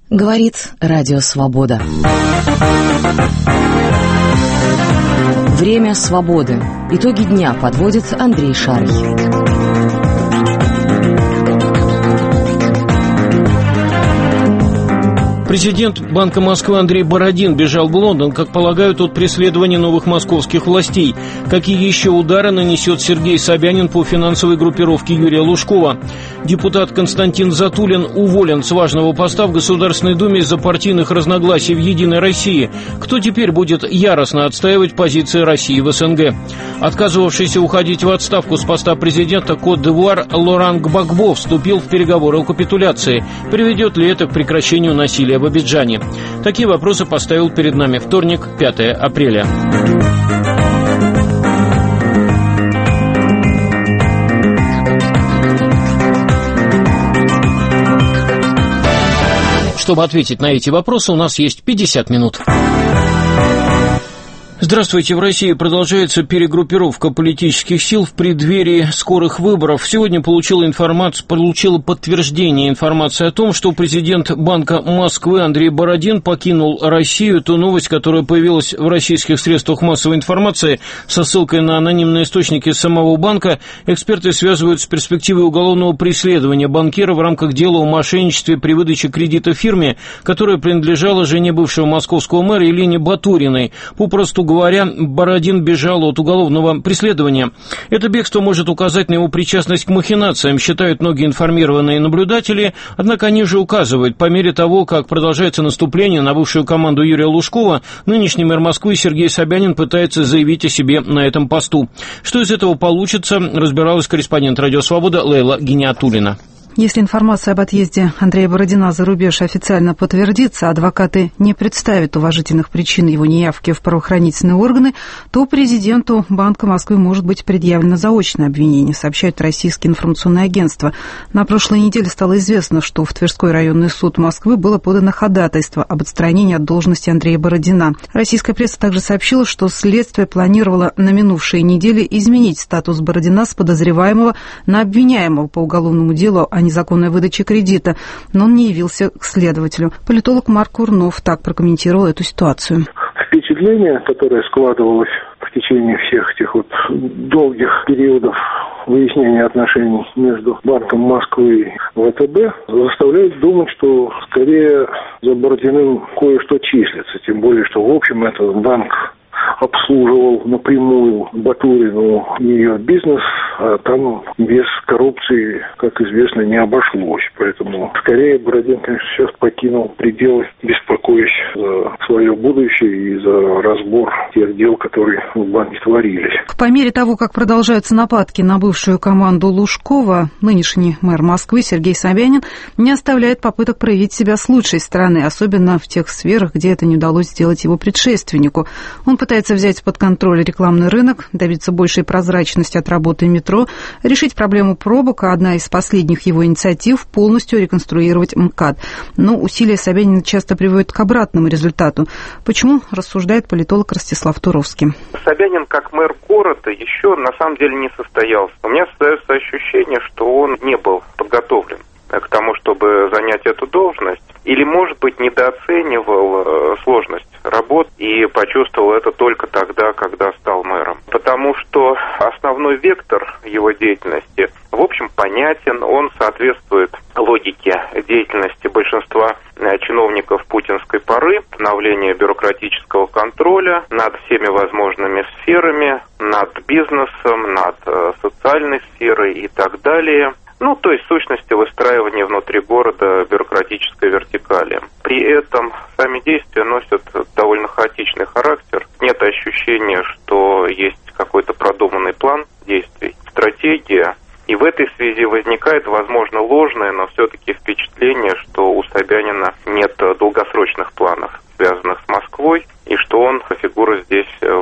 Говорит Радио Свобода. Время свободы. Итоги дня подводит Андрей Шарый. Президент Банка Москвы Андрей Бородин бежал в Лондон, как полагают, от преследования новых московских властей. Какие еще удары нанесет Сергей Собянин по финансовой группировке Юрия Лужкова? Депутат Константин Затулин уволен с важного поста в Государственной Думе из-за партийных разногласий в «Единой России». Кто теперь будет яростно отстаивать позиции России в СНГ? Отказывавшийся уходить в отставку с поста президента Кот-д'Ивуар Лоран Гбагбо вступил в переговоры о капитуляции. Приведет ли это к прекращению насилия в Абиджане? Такие вопросы поставил перед нами вторник, 5 апреля. Чтобы ответить на эти вопросы, у нас есть 50 минут. Здравствуйте. В России продолжается перегруппировка политических сил в преддверии скорых выборов. Сегодня получила подтверждение информации о том, что президент Банка Москвы Андрей Бородин покинул Россию. Эту новость, которая появилась в российских средствах массовой информации со ссылкой на анонимные источники самого банка, эксперты связывают с перспективой уголовного преследования банкира в рамках дела о мошенничестве при выдаче кредита фирме, которая принадлежала жене бывшего московского мэра Елене Батуриной. Попросту говоря, Бородин бежал от уголовного преследования. Это бегство может указать на его причастность к махинациям, считают многие информированные наблюдатели, однако они же указывают, по мере того, как продолжается наступление на бывшую команду Юрия Лужкова, нынешний мэр Москвы Сергей Собянин пытается заявить о себе на этом посту. Что из этого получится, разбиралась корреспондент Радио Свобода Лейла Гиниатуллина. Если информация об отъезде Андрея Бородина за рубеж официально подтвердится, адвокаты не представят уважительных причин его неявки в правоохранительные органы, то президенту Банка Москвы может быть предъявлено заочное обвинение, сообщают российские информационные агентства. На прошлой неделе стало известно, что в Тверской районный суд Москвы было подано ходатайство об отстранении от должности Андрея Бородина. Российская пресса также сообщила, что следствие планировало на минувшей неделе изменить статус Бородина с подозреваемого на обвиняемого по уголовному делу о незаконной выдаче кредита, но он не явился к следователю. Политолог Марк Курнов так прокомментировал эту ситуацию. Впечатление, которое складывалось в течение всех этих долгих периодов выяснения отношений между Банком Москвы и ВТБ, заставляет думать, что скорее за Бородиным кое-что числится. Тем более, что в общем этот банк обслуживал напрямую Батурину ее бизнес, а там без коррупции, как известно, не обошлось. Поэтому скорее Бородин, конечно, сейчас покинул пределы, беспокоясь за свое будущее и за разбор тех дел, которые в банке творились. По мере того, как продолжаются нападки на бывшую команду Лужкова, нынешний мэр Москвы Сергей Собянин не оставляет попыток проявить себя с лучшей стороны, особенно в тех сферах, где это не удалось сделать его предшественнику. Он пытается взять под контроль рекламный рынок, добиться большей прозрачности от работы метро, решить проблему пробок, а одна из последних его инициатив – полностью реконструировать МКАД. Но усилия Собянина часто приводят к обратному результату. Почему, рассуждает политолог Ростислав Туровский. Собянин как мэр города еще на самом деле не состоялся. У меня создается ощущение, что он не был подготовлен к тому, чтобы занять эту должность, или, может быть, недооценивал сложность работ и почувствовал это только тогда, когда стал мэром. Потому что основной вектор его деятельности, в общем, понятен, он соответствует логике деятельности большинства чиновников путинской поры, становление бюрократического контроля над всеми возможными сферами, над бизнесом, над социальной сферой и так далее. То есть, в сущности, выстраивание внутри города бюрократической вертикали. При этом сами действия носят довольно хаотичный характер. Нет ощущения, что есть какой-то продуманный план действий, стратегия. И в этой связи возникает, возможно, ложное, но все-таки впечатление, что у Собянина нет долгосрочных планов, связанных с Москвой, и что он фигура здесь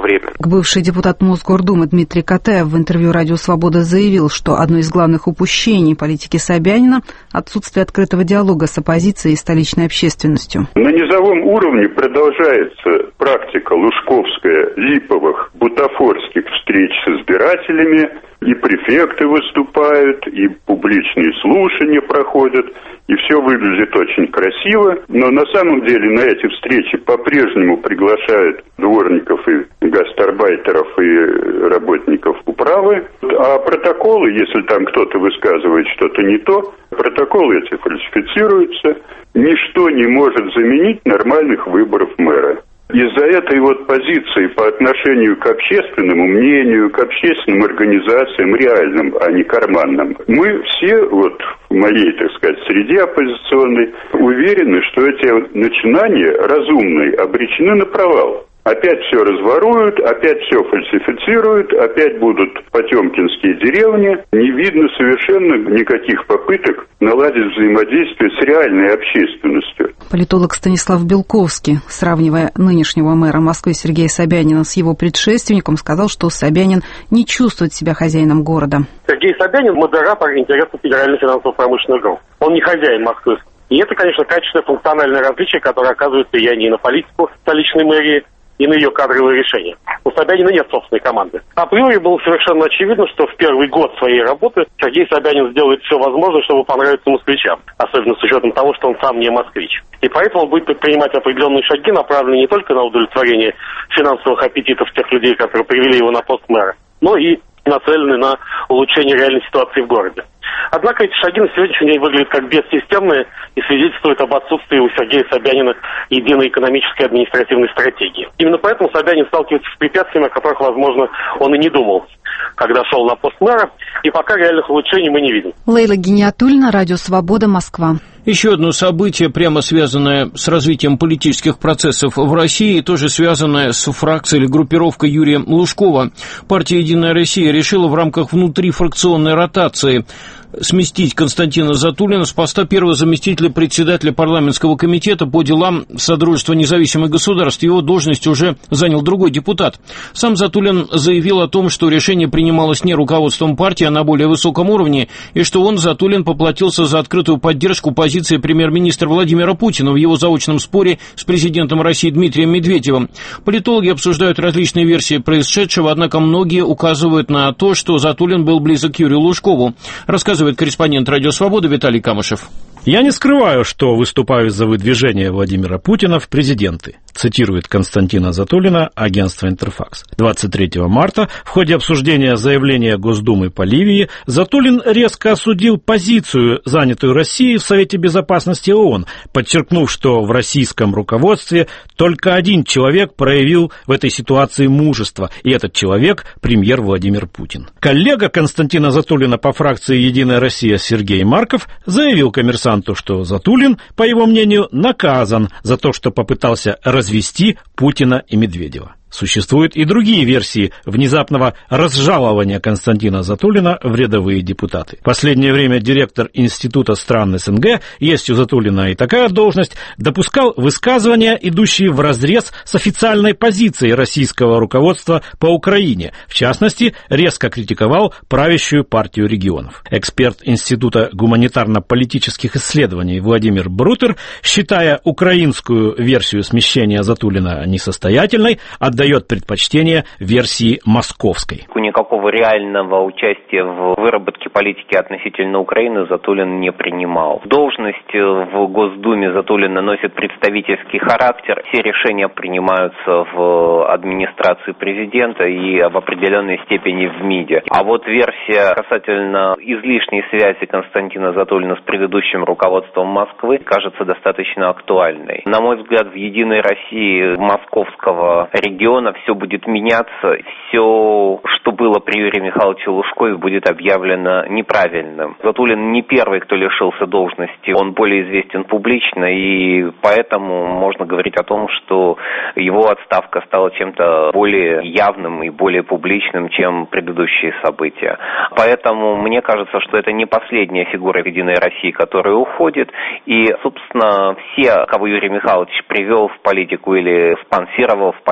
одновременно. Бывший депутат Мосгордумы Дмитрий Катаев в интервью «Радио Свобода» заявил, что одно из главных упущений политики Собянина – отсутствие открытого диалога с оппозицией и столичной общественностью. На низовом уровне продолжается практика лужковская липовых, бутафорских встреч с избирателями, и префекты выступают, и публичные слушания проходят, и все выглядит очень красиво, но на самом деле на эти встречи по-прежнему приглашают дворников и гастарбайтеров и работников управы, а протоколы, если там кто-то высказывает что-то не то, протоколы эти фальсифицируются, ничто не может заменить нормальных выборов мэра. Из-за этой вот позиции по отношению к общественному мнению, к общественным организациям реальным, а не карманным, мы все вот в моей, так сказать, среде оппозиционной уверены, что эти начинания разумные обречены на провал. Опять все разворуют, опять все фальсифицируют, опять будут потемкинские деревни. Не видно совершенно никаких попыток наладить взаимодействие с реальной общественностью. Политолог Станислав Белковский, сравнивая нынешнего мэра Москвы Сергея Собянина с его предшественником, сказал, что Собянин не чувствует себя хозяином города. Сергей Собянин – модератор интересов федеральных финансово-промышленных групп. Он не хозяин Москвы. И это, конечно, качественное функциональное различие, которое оказывает влияние на политику столичной мэрии и на ее кадровые решения. У Собянина нет собственной команды. Априори было совершенно очевидно, что в первый год своей работы Сергей Собянин сделает все возможное, чтобы понравиться москвичам, особенно с учетом того, что он сам не москвич. И поэтому он будет предпринимать определенные шаги, направленные не только на удовлетворение финансовых аппетитов тех людей, которые привели его на пост мэра, но и нацелены на улучшение реальной ситуации в городе. Однако эти шаги на сегодняшний день выглядят как бессистемные и свидетельствуют об отсутствии у Сергея Собянина единой экономической административной стратегии. Именно поэтому Собянин сталкивается с препятствиями, о которых, возможно, он и не думал, когда шел на пост мэра, и пока реальных улучшений мы не видим. Лейла Гиниатуллина, Радио Свобода, Москва. Еще одно событие, прямо связанное с развитием политических процессов в России, тоже связанное с фракцией или группировкой Юрия Лужкова. Партия «Единая Россия» решила в рамках внутрифракционной ротации сместить Константина Затулина с поста первого заместителя председателя парламентского комитета по делам Содружества независимых государств. Его должность уже занял другой депутат. Сам Затулин заявил о том, что решение принималось не руководством партии, а на более высоком уровне, и что он, Затулин, поплатился за открытую поддержку позиции премьер-министра Владимира Путина в его заочном споре с президентом России Дмитрием Медведевым. Политологи обсуждают различные версии происшедшего, однако многие указывают на то, что Затулин был близок к Юрию Лужкову. Рассказывает корреспондент «Радио Свобода» Виталий Камышев. «Я не скрываю, что выступаю за выдвижение Владимира Путина в президенты», цитирует Константина Затулина агентство «Интерфакс». 23 марта в ходе обсуждения заявления Госдумы по Ливии Затулин резко осудил позицию, занятую Россией в Совете Безопасности ООН, подчеркнув, что в российском руководстве только один человек проявил в этой ситуации мужество, и этот человек – премьер Владимир Путин. Коллега Константина Затулина по фракции «Единая Россия» Сергей Марков заявил «Коммерсанту», что Затулин, по его мнению, наказан за то, что попытался развести Путина и Медведева. Существуют и другие версии внезапного разжалования Константина Затулина в рядовые депутаты. В последнее время директор Института стран СНГ, есть у Затулина и такая должность, допускал высказывания, идущие вразрез с официальной позицией российского руководства по Украине. В частности, резко критиковал правящую партию регионов. Эксперт Института гуманитарно-политических исследований Владимир Брутер, считая украинскую версию смещения Затулина несостоятельной, отдает предпочтение версии московской. Никакого реального участия в выработке политики относительно Украины Затулин не принимал. Должность в Госдуме Затулина носит представительский характер. Все решения принимаются в администрации президента и в определенной степени в МИДе. А вот версия касательно излишней связи Константина Затулина с предыдущим руководством Москвы кажется достаточно актуальной. На мой взгляд, в «Единой России» московского региона все будет меняться, все, что было при Юрии Михайловиче Лужкове, будет объявлено неправильным. Затулин не первый, кто лишился должности, он более известен публично, и поэтому можно говорить о том, что его отставка стала чем-то более явным и более публичным, чем предыдущие события. Поэтому мне кажется, что это не последняя фигура в «Единой России», которая уходит, и, собственно, все, кого Юрий Михайлович привел в политику или спонсировал в политике,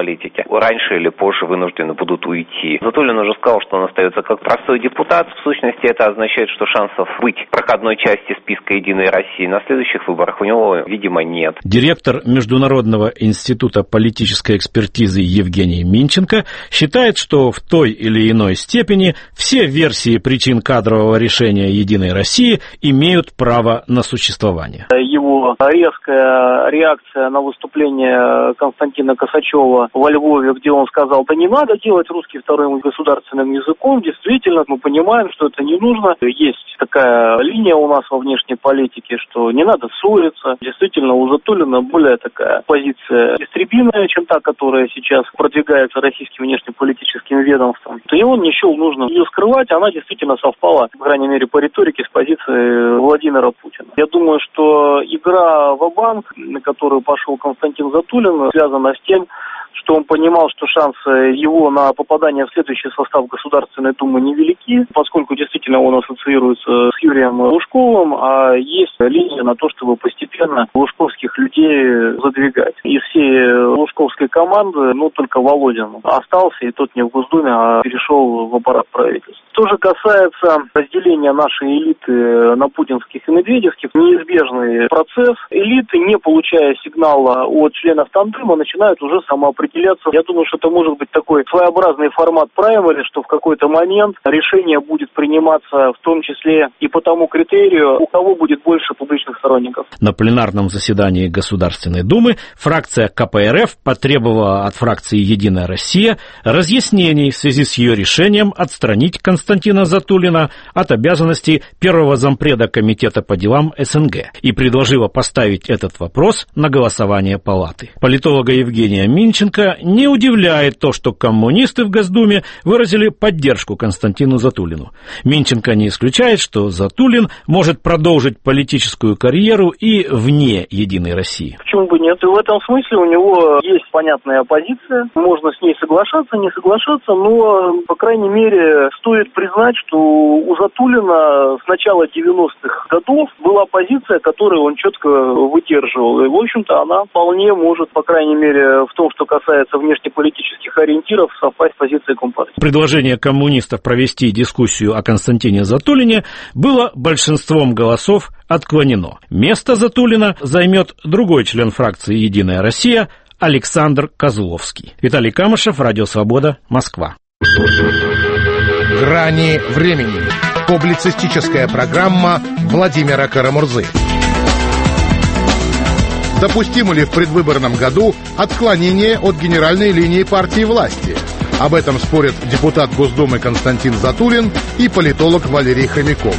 раньше или позже вынуждены будут уйти. Затулин уже сказал, что он остается как простой депутат. В сущности, это означает, что шансов быть проходной части списка «Единой России» на следующих выборах у него, видимо, нет. Директор Международного института политической экспертизы Евгений Минченко считает, что в той или иной степени все версии причин кадрового решения «Единой России» имеют право на существование. Его резкая реакция на выступление Константина Косачева во Львове, где он сказал, да не надо делать русский вторым государственным языком, действительно, мы понимаем, что это не нужно. Есть такая линия у нас во внешней политике, что не надо ссориться. Действительно, у Затулина более такая позиция истребиная, чем та, которая сейчас продвигается российским внешнеполитическим ведомством. И он не счел нужным ее скрывать, она действительно совпала, по крайней мере, по риторике с позицией Владимира Путина. Я думаю, что игра ва-банк, на которую пошел Константин Затулин, связана с тем, что он понимал, что шансы его на попадание в следующий состав Государственной Думы невелики, поскольку действительно он ассоциируется с Юрием Лужковым, а есть линия на то, чтобы постепенно лужковских людей задвигать. Из всей лужковской команды, только Володин остался, и тот не в Госдуме, а перешел в аппарат правительства. Что же касается разделения нашей элиты на путинских и медведевских, неизбежный процесс. Элиты, не получая сигнала от членов тандема, начинают уже самоопределяться. Я думаю, что это может быть такой своеобразный формат праймари, что в какой-то момент решение будет приниматься в том числе и по тому критерию, у кого будет больше публичных сторонников. На пленарном заседании Государственной Думы фракция КПРФ потребовала от фракции «Единая Россия» разъяснений в связи с ее решением отстранить Константина Затулина от обязанностей первого зампреда Комитета по делам СНГ и предложила поставить этот вопрос на голосование палаты. Политолога Евгения Минченко не удивляет то, что коммунисты в Госдуме выразили поддержку Константину Затулину. Минченко не исключает, что Затулин может продолжить политическую карьеру и вне «Единой России». Почему бы нет? И в этом смысле у него есть понятная оппозиция. Можно с ней соглашаться, не соглашаться, но, по крайней мере, стоит признать, что у Затулина с начала 90-х годов была позиция, которую он четко выдерживал. И, в общем-то, она вполне может, по крайней мере, в том, что касается внешнеполитических ориентиров, совпасть с позицией Компартии. Предложение коммунистов провести дискуссию о Константине Затулине было большинством голосов отклонено. Место Затулина займет другой член фракции «Единая Россия» Александр Козловский. Виталий Камышев, Радио Свобода, Москва. «Грани времени». Публицистическая программа Владимира Карамурзы. Допустимо ли в предвыборном году отклонение от генеральной линии партии власти? Об этом спорят депутат Госдумы Константин Затулин и политолог Валерий Хомяков.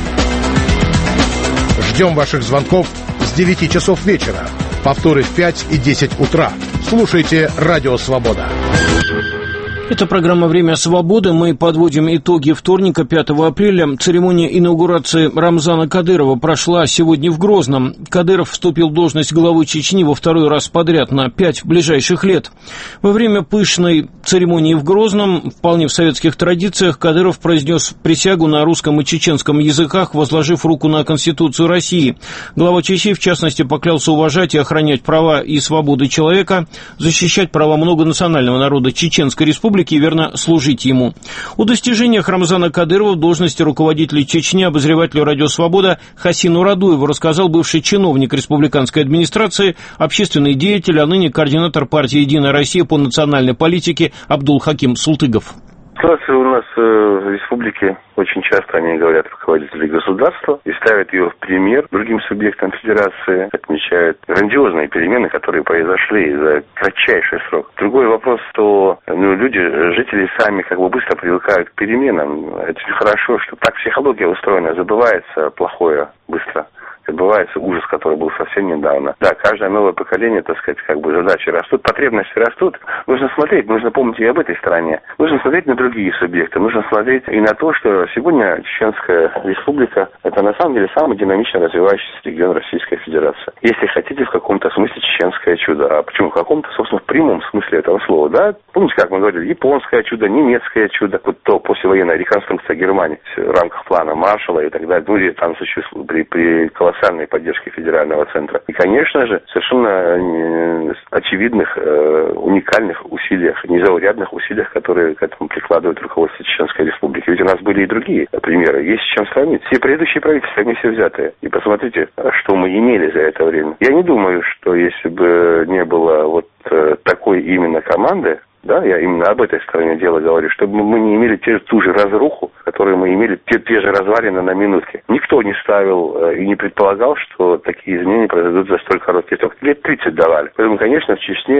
Ждем ваших звонков с 9 часов вечера. Повторы в 5 и 10 утра. Слушайте «Радио Свобода». Это программа «Время свободы». Мы подводим итоги вторника, 5 апреля. Церемония инаугурации Рамзана Кадырова прошла сегодня в Грозном. Кадыров вступил в должность главы Чечни во второй раз подряд на 5 ближайших лет. Во время пышной церемонии в Грозном, вполне в советских традициях, Кадыров произнес присягу на русском и чеченском языках, возложив руку на Конституцию России. Глава Чечни, в частности, поклялся уважать и охранять права и свободы человека, защищать права многонационального народа Чеченской Республики и верно служить ему. О достижениях Рамзана Кадырова в должности руководителя Чечни обозревателю «Радио Свобода» Хасину Радуеву рассказал бывший чиновник республиканской администрации, общественный деятель, а ныне координатор партии «Единая Россия» по национальной политике Абдул-Хаким Султыгов. Ситуация у нас в республике очень часто, они говорят, руководители государства и ставят ее в пример другим субъектам федерации, отмечают грандиозные перемены, которые произошли за кратчайший срок. Другой вопрос, что люди, жители сами быстро привыкают к переменам. Это хорошо, что так психология устроена, забывается плохое быстро. Забывается ужас, который был совсем недавно. Да, каждое новое поколение, задачи растут, потребности растут. Нужно смотреть, нужно помнить и об этой стороне. Нужно смотреть на другие субъекты. Нужно смотреть и на то, что сегодня Чеченская Республика – это на самом деле самый динамично развивающийся регион Российской Федерации. Если хотите, в каком-то смысле чеченское чудо. А почему? В каком-то, собственно, в прямом смысле этого слова. Да? Помните, как мы говорили, японское чудо, немецкое чудо, то послевоенная реконструкция Германии в рамках плана Маршалла и так далее. Или там при колоссальном колоссальной поддержки федерального центра. И, конечно же, совершенно очевидных, уникальных усилиях, незаурядных усилиях, которые к этому прикладывает руководство Чеченской Республики. Ведь у нас были и другие примеры. Есть с чем сравнить. Все предыдущие правительства вместе взятые. И посмотрите, что мы имели за это время. Я не думаю, что если бы не было вот такой именно команды, да, я именно об этой стороне дела говорю, чтобы мы не имели ту же разруху, которую мы имели, те же развалины на минутке. Никто не ставил и не предполагал, что такие изменения произойдут за столь короткий срок. Лет 30 давали. Поэтому, конечно, в Чечне,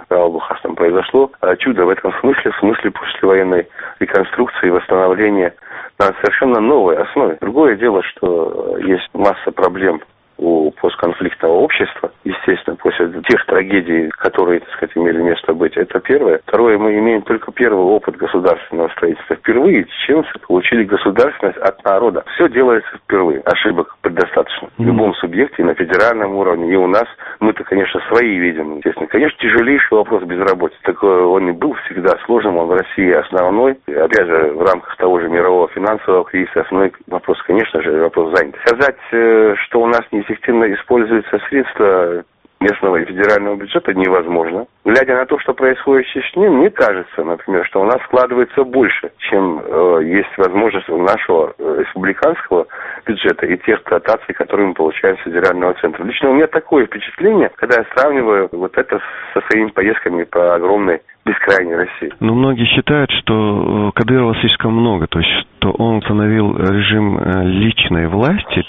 там произошло чудо в этом смысле, в смысле послевоенной реконструкции и восстановления на совершенно новой основе. Другое дело, что есть масса проблем у постконфликтного общества, естественно, после тех трагедий, которые, так сказать, имели место быть. Это первое. Второе, мы имеем только первый опыт государственного строительства. Впервые чеченцы получили государственность от народа. Все делается впервые. Ошибок предостаточно. В любом субъекте, на федеральном уровне, и у нас, мы-то, конечно, свои видим. Естественно, конечно, тяжелейший вопрос безработицы. Такой он и был всегда сложным, он в России основной. И, опять же, в рамках того же мирового финансового кризиса основной вопрос, конечно же, вопрос занятости. Сказать, что у нас неэффективно используются средства местного и федерального бюджета, невозможно. Глядя на то, что происходит в Чечне, мне кажется, например, что у нас складывается больше, чем есть возможность у нашего республиканского бюджета и тех дотаций, которые мы получаем с федерального центра. Лично у меня такое впечатление, когда я сравниваю вот это со своими поездками по огромной бескрайней России. Но многие считают, что Кадырова слишком много, то есть что он установил режим личной власти.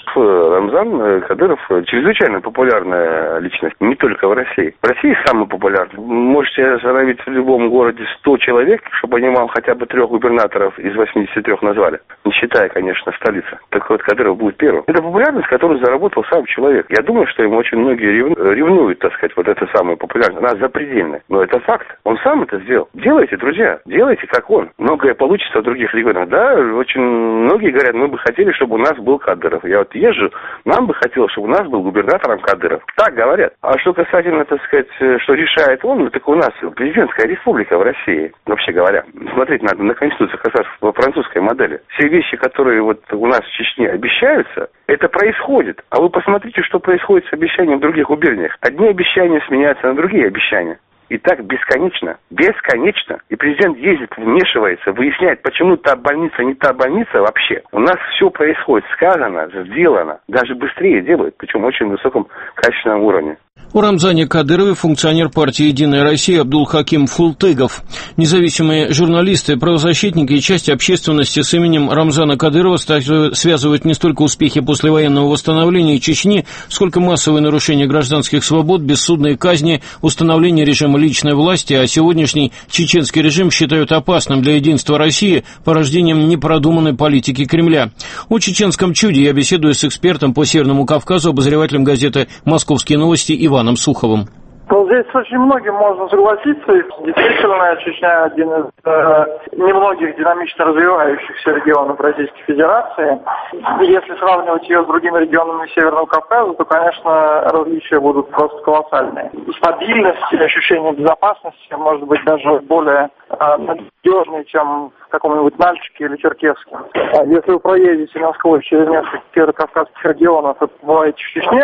Рамзан Кадыров чрезвычайно популярная личность, не только в России. В России самый популярный. Можете остановить в любом городе 100 человек, чтобы они вам хотя бы 3 губернаторов из 83 назвали. Не считая, конечно, столицы. Так вот, Кадыров будет первым. Это популярность, которую заработал сам человек. Я думаю, что ему очень многие ревнуют, так сказать, вот это самое популярное. Она запредельная. Но это факт. Он сам это сделал. Делайте, друзья, делайте, как он. Многое получится в других регионах. Да, очень многие говорят, мы бы хотели, чтобы у нас был Кадыров. Я вот езжу, нам бы хотелось, чтобы у нас был губернатором Кадыров. Так говорят. А что касательно, так сказать, что решает он, ну, так у нас президентская республика в России, вообще говоря. Смотреть надо на Конституцию, как раз по французской модели. Все вещи, которые вот у нас в Чечне обещаются, это происходит. А вы посмотрите, что происходит с обещаниями в других губерниях. Одни обещания сменяются на другие обещания. И так бесконечно. Бесконечно. И президент ездит, вмешивается, выясняет, почему та больница не та больница вообще. У нас все происходит, сказано, сделано. Даже быстрее делают, причем очень высоком качественном уровне. У Рамзане Кадырове функционер партии «Единая Россия» Абдулхаким Фултыгов. Независимые журналисты, правозащитники и часть общественности с именем Рамзана Кадырова связывают не столько успехи послевоенного восстановления Чечни, сколько массовые нарушения гражданских свобод, бессудные казни, установление режима личной власти, а сегодняшний чеченский режим считают опасным для единства России порождением непродуманной политики Кремля. О чеченском чуде я беседую с экспертом по Северному Кавказу, обозревателем газеты «Московские новости» Иваном Суховым. Ну, здесь с очень многим можно согласиться. Действительно, Чечня один из немногих динамично развивающихся регионов Российской Федерации. Если сравнивать ее с другими регионами Северного Кавказа, то, конечно, различия будут просто колоссальные. Стабильность и ощущение безопасности может быть даже более надежнее, чем в каком-нибудь Нальчике или Черкесске. Если вы проедете насквозь через несколько северокавказских регионов и побываете в Чечне,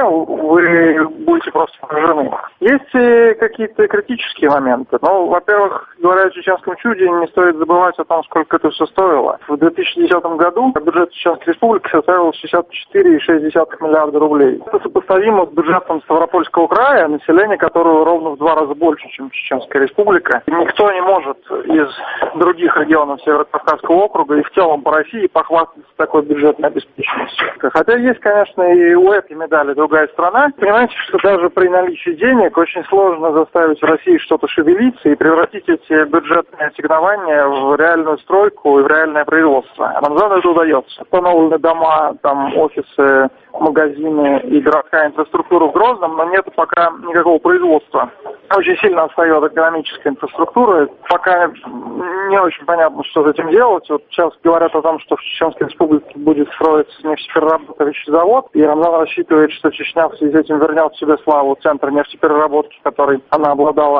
вы будете просто поражены. Есть какие-то критические моменты. Ну, во-первых, говоря о чеченском чуде, не стоит забывать о том, сколько это все стоило. В 2010 году бюджет Чеченской Республики составил 64,6 миллиарда рублей. Это сопоставимо с бюджетом Ставропольского края, население которого ровно в 2 раза больше, чем Чеченская Республика. И никто не может из других регионов Северокавказского округа и в целом по России похвастаться такой бюджетной обеспеченностью. Хотя есть, конечно, и у этой медали другая сторона. Понимаете, что даже при наличии денег очень сложно заставить в России что-то шевелиться и превратить эти бюджетные ассигнования в реальную стройку и в реальное производство. Рамзану это удается. Установлены дома, там офисы, магазины и городская инфраструктура в Грозном, но нет пока никакого производства. Очень сильно отстает экономическая инфраструктура. Пока не очень понятно, что с этим делать. Вот сейчас говорят о том, что в Чеченской Республике будет строиться нефтеперерабатывающий завод, и Рамзан рассчитывает, что Чечня в связи с этим вернет себе славу центра нефтепереработки, которой она обладала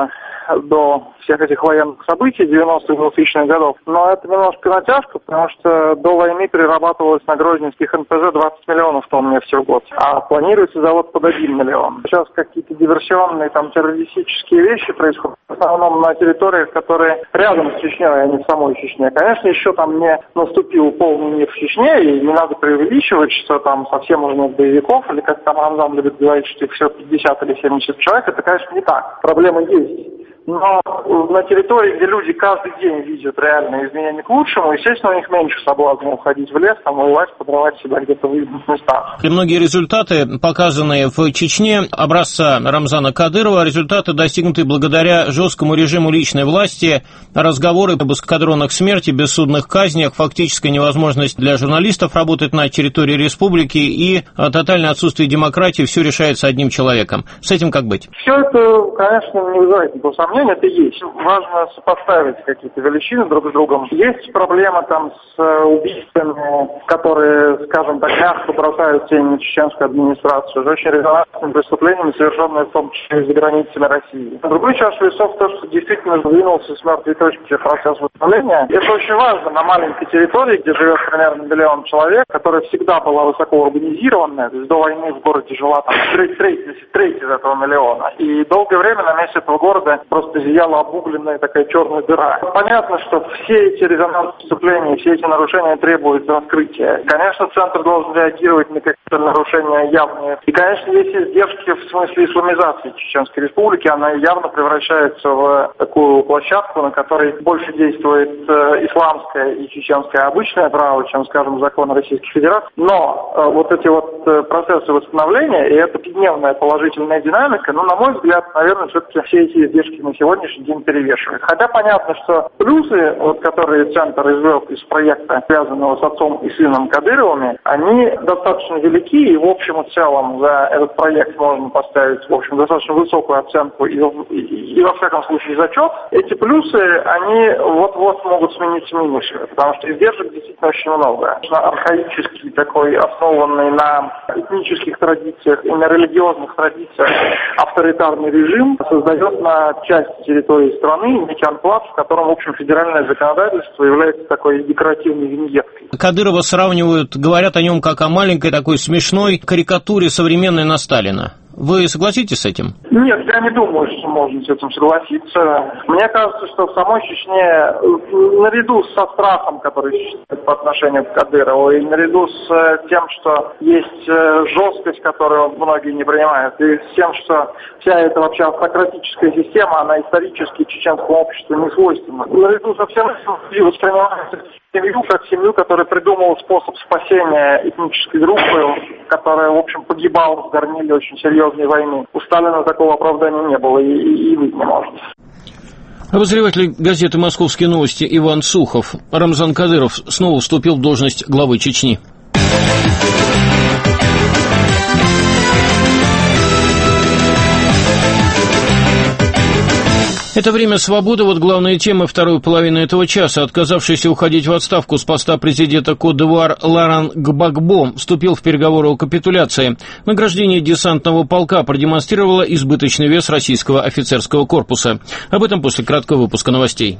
до всех этих военных событий 90-х, 2000-х годов. Но это немножко натяжка, потому что до войны перерабатывалось на Грозненских НПЗ 20 миллионов тонн нефти в год, а планируется завод под 1 миллион. Сейчас какие-то диверсионные, террористические вещи происходят, в основном на территориях, которые рядом с Чечней, а не в самой Чечне. Конечно, еще там не наступил полный мир в Чечне, и не надо преувеличивать, что там совсем уже нет боевиков, или как там Рамзан любит говорить, что их всего 50 или 70 человек, это, конечно, не так. Проблема есть. Но на территории, где люди каждый день видят реальные изменения к лучшему, естественно, у них меньше соблазна уходить в лес, воевать, подрывать себя где-то в видных местах. И многие результаты, показанные в Чечне образца Рамзана Кадырова, результаты, достигнутые благодаря жесткому режиму личной власти, разговоры об эскадронах смерти, бессудных казнях, фактическая невозможность для журналистов работать на территории республики и тотальное отсутствие демократии, все решается одним человеком. С этим как быть? Все это, конечно, не вызывает никакого сомнения. Это есть. Важно сопоставить какие-то величины друг с другом. Есть проблема с убийствами, которые, скажем так, мягко бросают тень на чеченскую администрацию, с очень резонансными преступлениями, совершенными в том числе и за границами России. Другой чашу весов то, что действительно сдвинулся с мертвой точки процесс восстановления. Это очень важно на маленькой территории, где живет примерно 1 миллион человек, которая всегда была высоко урбанизированная. То есть до войны в городе жила треть из этого миллиона. И долгое время на месте этого города просто зияла обугленная такая черная дыра. Понятно, что все эти резонансные преступления, все эти нарушения требуют раскрытия. Конечно, Центр должен реагировать на какие-то нарушения явные. И, конечно, есть издержки в смысле исламизации Чеченской Республики. Она явно превращается в такую площадку, на которой больше действует исламское и чеченское обычное право, чем, скажем, закон Российской Федерации. Но вот эти процессы восстановления, и эта пятидневная положительная динамика, на мой взгляд, наверное, все-таки все эти издержки на сегодняшний день перевешивает. Хотя понятно, что плюсы, которые Центр извлек из проекта, связанного с отцом и сыном Кадыровыми, они достаточно велики, и в общем и целом за этот проект можно поставить, достаточно высокую оценку и во всяком случае зачет. Эти плюсы, они вот-вот могут смениться минусами, потому что издержек действительно очень много. Архаический такой, основанный на этнических традициях и на религиозных традициях авторитарный режим создает на части территории страны некий анклав, в котором, в общем, федеральное законодательство является такой декоративной виньеткой. Кадырова сравнивают, говорят о нем как о маленькой такой смешной карикатуре современной на Сталина. Вы согласитесь с этим? Нет, я не думаю, что можно с этим согласиться. Мне кажется, что в самой Чечне, наряду со страхом, который существует по отношению к Кадырову, и наряду с тем, что есть жесткость, которую многие не принимают, и с тем, что вся эта вообще автократическая система, она исторически чеченскому обществу не свойственна. Наряду со всем этим воспринимается семью как семью, которая придумала способ спасения этнической группы, которая, в общем, погибала в горниле очень серьезной войны. У Сталина такого оправдания не было и быть не может. Обозреватель газеты «Московские новости» Иван Сухов. Рамзан Кадыров снова вступил в должность главы Чечни. Это «Время свободы». Вот главные темы второй половины этого часа. Отказавшийся уходить в отставку с поста президента Кот-д'Ивуар Лоран Гбагбо вступил в переговоры о капитуляции. Награждение десантного полка продемонстрировало избыточный вес российского офицерского корпуса. Об этом после краткого выпуска новостей.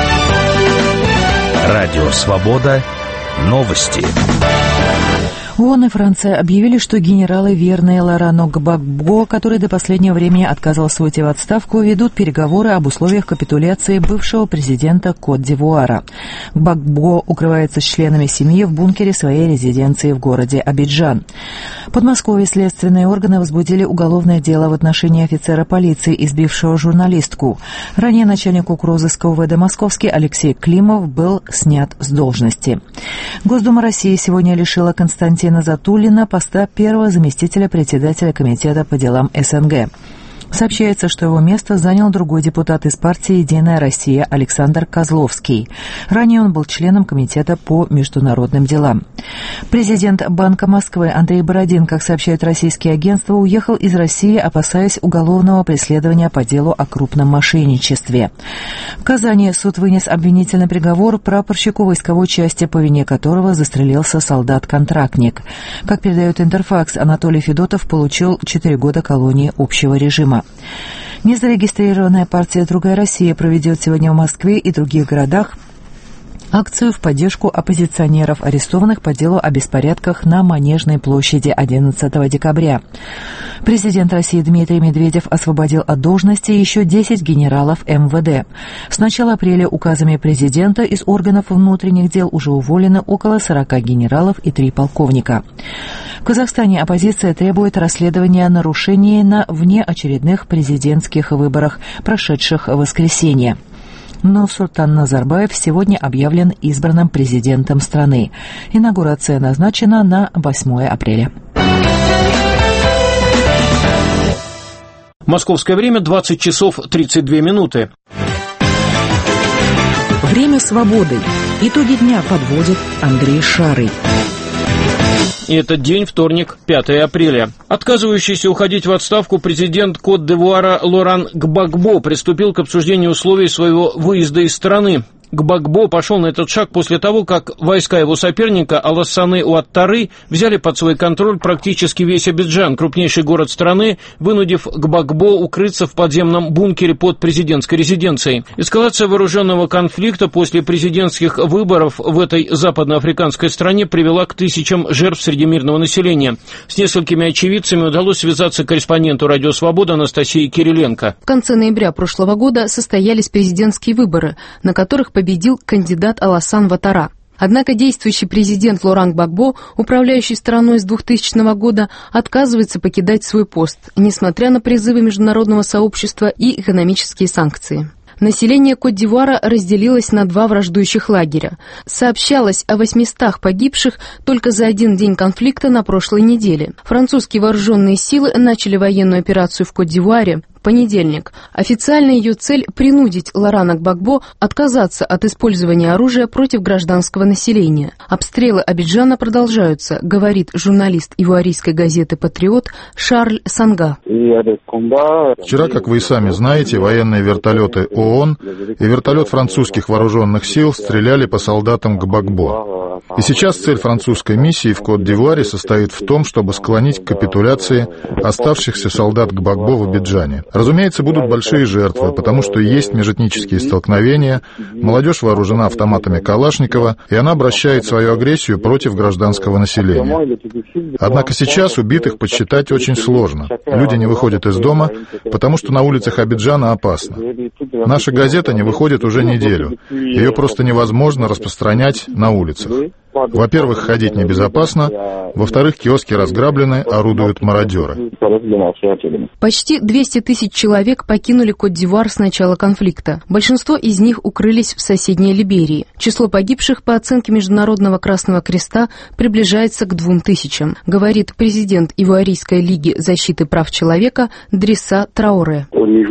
Радио «Свобода». Новости. ООН и Франция объявили, что генералы, верные Лорану Гбагбо, который до последнего времени отказывался уйти в отставку, ведут переговоры об условиях капитуляции бывшего президента Кот-д'Ивуара. Гбагбо укрывается с членами семьи в бункере своей резиденции в городе Абиджан. В Подмосковье следственные органы возбудили уголовное дело в отношении офицера полиции, избившего журналистку. Ранее начальник угрозыска УВД Московский Алексей Климов был снят с должности. Госдума России сегодня лишила Константина Затулина поста первого заместителя председателя комитета по делам СНГ. Сообщается, что его место занял другой депутат из партии «Единая Россия» Александр Козловский. Ранее он был членом комитета по международным делам. Президент Банка Москвы Андрей Бородин, как сообщают российские агентства, уехал из России, опасаясь уголовного преследования по делу о крупном мошенничестве. В Казани суд вынес обвинительный приговор прапорщику войсковой части, по вине которого застрелился солдат-контрактник. Как передает Интерфакс, Анатолий Федотов получил 4 года колонии общего режима. Незарегистрированная партия «Другая Россия» проведет сегодня в Москве и других городах акцию в поддержку оппозиционеров, арестованных по делу о беспорядках на Манежной площади 11 декабря. Президент России Дмитрий Медведев освободил от должности еще 10 генералов МВД. С начала апреля указами президента из органов внутренних дел уже уволены около 40 генералов и 3 полковника. В Казахстане оппозиция требует расследования нарушений на внеочередных президентских выборах, прошедших в воскресенье. Нурсултан Назарбаев сегодня объявлен избранным президентом страны. Инаугурация назначена на 8 апреля. Московское время 20 часов 32 минуты. Время свободы. Итоги дня подводит Андрей Шарый. И этот день, вторник, 5 апреля. Отказывающийся уходить в отставку президент Кот-д'Ивуара Лоран Гбагбо приступил к обсуждению условий своего выезда из страны. Гбагбо пошел на этот шаг после того, как войска его соперника Алассаны Уаттары взяли под свой контроль практически весь Абиджан, крупнейший город страны, вынудив Гбагбо укрыться в подземном бункере под президентской резиденцией. Эскалация вооруженного конфликта после президентских выборов в этой западноафриканской стране привела к тысячам жертв среди мирного населения. С несколькими очевидцами удалось связаться корреспонденту «Радио Свобода» Анастасии Кириленко. В конце ноября прошлого года состоялись президентские выборы, на которых победил кандидат Алассан Уаттара. Однако действующий президент Лоран Гбагбо, управляющий страной с 2000 года, отказывается покидать свой пост, несмотря на призывы международного сообщества и экономические санкции. Население Кот-д'Ивуара разделилось на 2 враждующих лагеря. Сообщалось о 800 погибших только за один день конфликта на прошлой неделе. Французские вооруженные силы начали военную операцию в Кот-д'Ивуаре в понедельник. Официально ее цель – принудить Лорана Гбагбо отказаться от использования оружия против гражданского населения. Обстрелы Абиджана продолжаются, говорит журналист ивуарийской газеты «Патриот» Шарль Санга. Вчера, как вы и сами знаете, военные вертолеты ООН и вертолет французских вооруженных сил стреляли по солдатам Гбагбо. И сейчас цель французской миссии в Кот-д'Ивуаре состоит в том, чтобы склонить к капитуляции оставшихся солдат Гбагбо в Абиджане. Разумеется, будут большие жертвы, потому что есть межэтнические столкновения, молодежь вооружена автоматами Калашникова, и она обращает свою агрессию против гражданского населения. Однако сейчас убитых подсчитать очень сложно. Люди не выходят из дома, потому что на улицах Абиджана опасно. Наша газета не выходит уже неделю. Ее просто невозможно распространять на улицах. Во-первых, ходить небезопасно, во-вторых, киоски разграблены, орудуют мародеры. Почти 200 тысяч человек покинули Кот-д'Ивуар с начала конфликта. Большинство из них укрылись в соседней Либерии. Число погибших, по оценке Международного Красного Креста, приближается к 2000, говорит президент Ивуарийской лиги защиты прав человека Дрисса Траоре.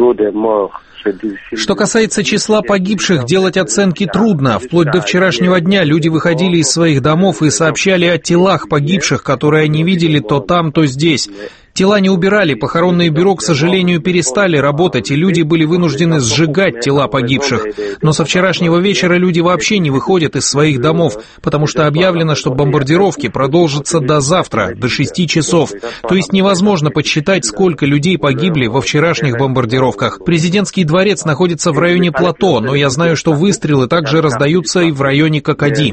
Что касается числа погибших, делать оценки трудно. Вплоть до вчерашнего дня люди выходили из своих домов и сообщали о телах погибших, которые они видели то там, то здесь. Тела не убирали, похоронные бюро, к сожалению, перестали работать, и люди были вынуждены сжигать тела погибших. Но со вчерашнего вечера люди вообще не выходят из своих домов, потому что объявлено, что бомбардировки продолжатся до завтра, до 6 часов. То есть невозможно подсчитать, сколько людей погибли во вчерашних бомбардировках. Президентский дворец находится в районе плато, но я знаю, что выстрелы также раздаются и в районе Кокоди.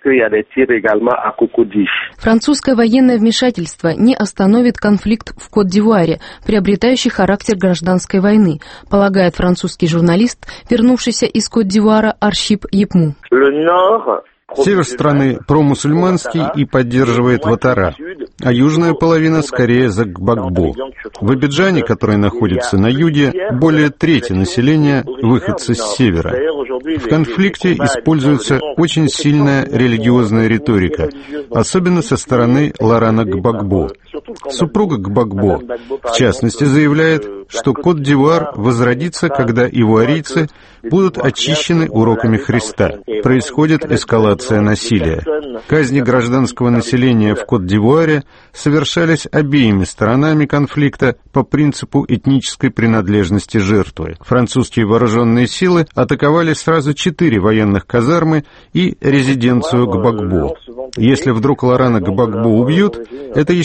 Французское военное вмешательство не остановит конфликт в Кот-д'Ивуаре, приобретающий характер гражданской войны, полагает французский журналист, вернувшийся из Кот-д'Ивуара Аршип Епму. Север страны промусульманский и поддерживает Уаттара, а южная половина скорее за Гбагбо. В Абиджане, который находится на юге, более трети населения выходцы с севера. В конфликте используется очень сильная религиозная риторика, особенно со стороны Лорана Гбагбо. Супруга Гбагбо, в частности, заявляет, что Кот-д'Ивуар возродится, когда ивуарийцы будут очищены уроками Христа. Происходит эскалация насилия. Казни гражданского населения в Кот-д'Ивуаре совершались обеими сторонами конфликта по принципу этнической принадлежности жертвы. Французские вооруженные силы атаковали сразу 4 военных казармы и резиденцию Гбагбо. Если вдруг Лорана Гбагбо убьют, это еще больше